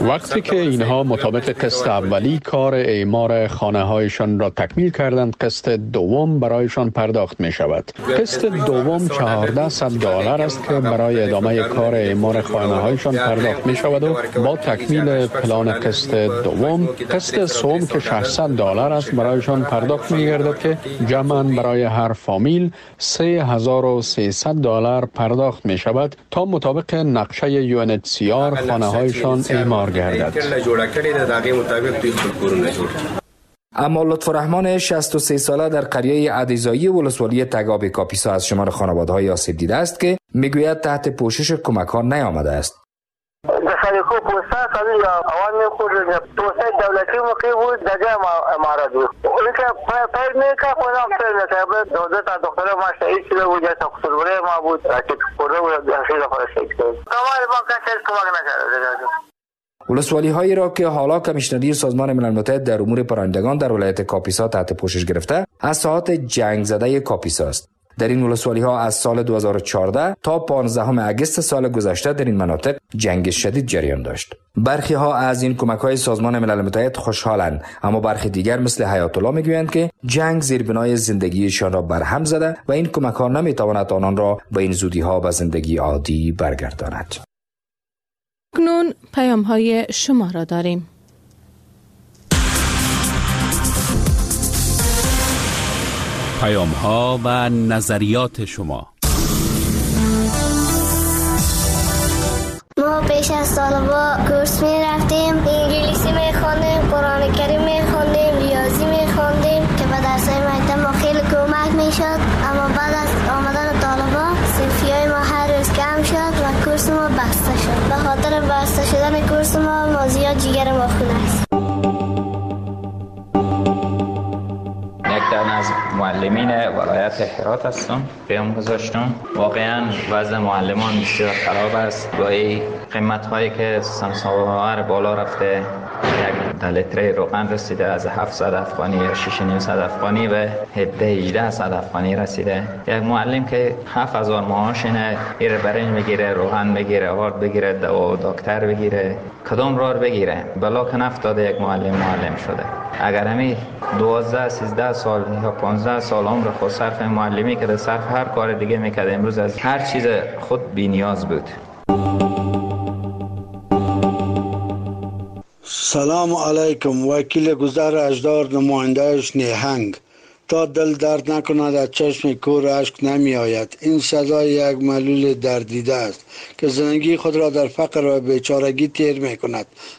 وقتی که اینها مطابق قسط اولی کار اعمار خانه هایشان را تکمیل کردند، قسط دوم برایشان پرداخت می شود. قسط دوم $1400 است که برای ادامه کار اعمار خانه هایشان پرداخت می شود و با تکمیل پلان قسط دوم، قسط سوم که $600 است برایشان پرداخت می گردد که جمعاً برای هر فامیل $3300 پرداخت می شود تا مطابق نقشه UNHCR خانه هایشان اعمار گردد. اما لطفالرحمن 63 ساله در قریه عدیزایی ولسوالی تگاب کاپیسا از شمار خانواده‌های آسیب دیده است که میگوید تحت پوشش کمک ها نیامده است. خلیکو پوستا کلی اوان میخورد پوستا دولتی موقعی بود دجا امارات بود اونی که پیر میکا خودم پیر میکا دو تا دکتر ما شهید شده بود یا تقصیربره ما بود که خورده بود خیلی خورده شهید شد کمال ما کسی کمک نکرده. ولسوالی هایی را که حالا کمیشنری سازمان ملل متحد در امور پناهندگان در ولایت کاپیسا تحت پوشش گرفته از ساحات جنگ زده کاپیسا است. در این ولسوالی ها از سال 2014 تا 15 اگست سال گذشته در این مناطق جنگ شدید جریان داشت. برخی ها از این کمک های سازمان ملل متحد خوشحالند، اما برخی دیگر مثل حیات الله میگویند که جنگ زیربنای زندگیشان را برهم زده و این کمک ها نمیتواند آنان را به این زودی ها به زندگی عادی برگرداند. اکنون پیام های شما را داریم. پیام ها و نظریات شما. ما پیش از طالبا کورس می رفتیم، انگلیسی می خوندیم، قرآن کریم می خوندیم، ریاضی می خوندیم که به درسای مکتب ما خیلی کمک می شد. اما بعد از آمدن طالبا صرفیای ما هر روز کم شد و کورس ما بسته شد. به خاطر بسته شدن کورس ما زیاد جگر ما خونه است. از معلمین ولایت هرات هستم. پیام گذاشتم. واقعا وضع معلمان بسیار خراب است. با این قیمت هایی که سمساور بالا رفته، یک لیتر روغن رسیده از 700 افغانی یا 6,900 افغانی به 1800 افغانی رسیده. یک معلم که 7000 معاش اینه، ایره برنج بگیره، روغن بگیره، آرد بگیره، دوا و دکتر بگیره، کدام راه بگیره؟ بلا که نفتاده یک معلم شده. اگر همی 12 13 سال یا 15 سال عمر خود صرف معلمی که صرف هر کار دیگه میکرد، امروز از هر چیز خود بی نیاز بود. سلام علیکم. وکیل گذر اجدار، نمایندهش نیهنگ. تا دل درد نکند از چشم کور اشک نمی آید. این صدای یک معلول دردیده است که زندگی خود را در فقر و بیچارگی تیر می کند.